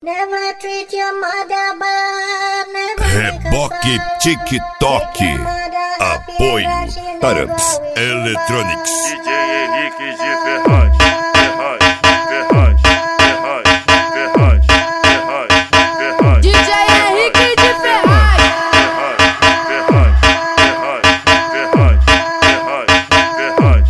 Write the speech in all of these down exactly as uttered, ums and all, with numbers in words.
Never treat your mother bad, never Reboque TikTok. Apoio Arabs Electronics. D J Henrique de Ferraz, Ferraz, Ferraz, Ferraz, Ferraz, Ferraz, Ferraz. D J Henrique de Ferraz. Ferraz, Ferraz, Ferraz, Ferraz, Ferraz,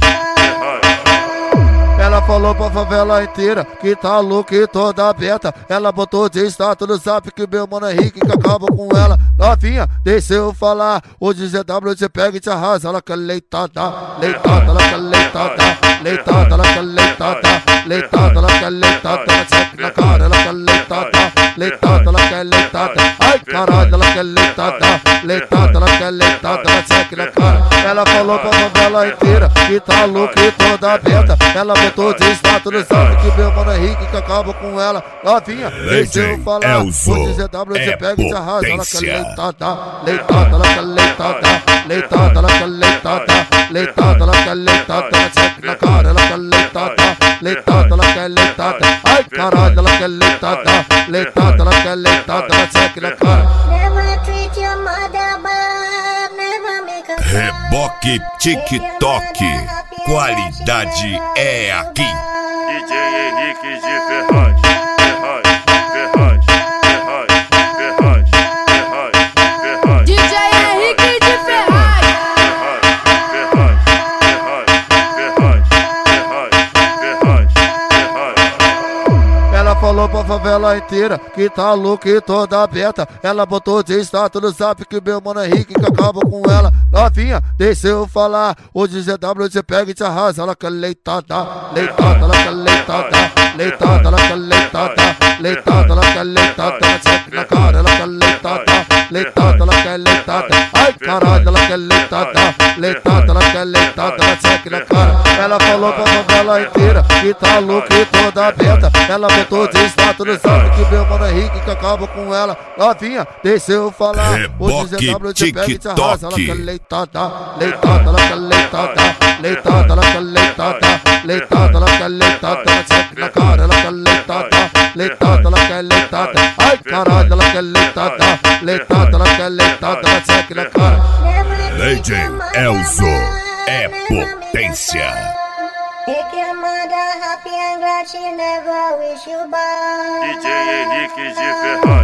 Ferraz. Ela falou pra favela inteira que tá louca e toda aberta. Ela botou de status no zap que meu mano Henrique que acaba com ela. Novinha, deixa eu falar. Hoje Z W você pega e te arrasa. Ela quer leitada, leitada, ela quer leitada, leitada, ela quer leitada, leitada, ela quer leitada. Ela segue na cara, ela quer leitada, leitada, ela quer leitada. Ai caralho, ela quer leitada, leitada, ela quer leitada. Ela segue na cara. Ela falou pra favela inteira que tá louca e toda aberta. Ela botou de status no zap que meu mano Henrique que acaba com ela. Novinha, deixa eu falar. Hoje Z W você pega e te arrasa. Ela quer leitada, leitada, ela quer leitada, leitada, ela quer leitada, leitada, ela quer leitada. Ela segue na cara, ela quer leitada, leitada, ela quer leitada. Ai caralho, ela quer leitada, leitada, ela quer leitada. Ela segue na cara. Never treat your mother bad, never make her cry. Reboque TikTok. Qualidade é aqui. D J Henrique de Ferraz, Ferraz, Ferraz, Ferraz, Ferraz, Ferraz, Ferraz. D J Henrique de Ferraz. Ferraz, Ferraz, Ferraz, Ferraz, Ferraz, Ferraz. Ela falou pra favela inteira que tá louca e toda aberta. Ela botou de status no zap que meu mano Henrique que acaba com ela. Novinha, deixa eu falar. Hoje Z W você pega e te arrasa. Ela quer leitada, leitada, ela quer leitada, leitada, ela quer leitada, leitada, ela quer leitada. Ela segue na cara, ela quer leitada, leitada, ela quer leitada. Ai caralho, ela quer leitada, leitada, ela quer leitada. Ela segue na cara. Ela falou pra favela inteira que tá louca e toda aberta. Ela botou de status no zap que meu mano Henrique que acaba com ela. Novinha, deixa eu falar. Hoje Z W você pega e te arrasa. Ela quer leitada, leitada, ela quer leitada, leitada, ela quer leitada, leitada, ela quer leitada. Ela segue na cara, ela quer leitada, leitada, ela quer leitada. Ai caralho, ela quer leitada, leitada, ela quer leitada. Ela segue na cara. Legend Elzo é potência. Make your mother happy and glad she never wish you bad. D J Henrique de Ferraz.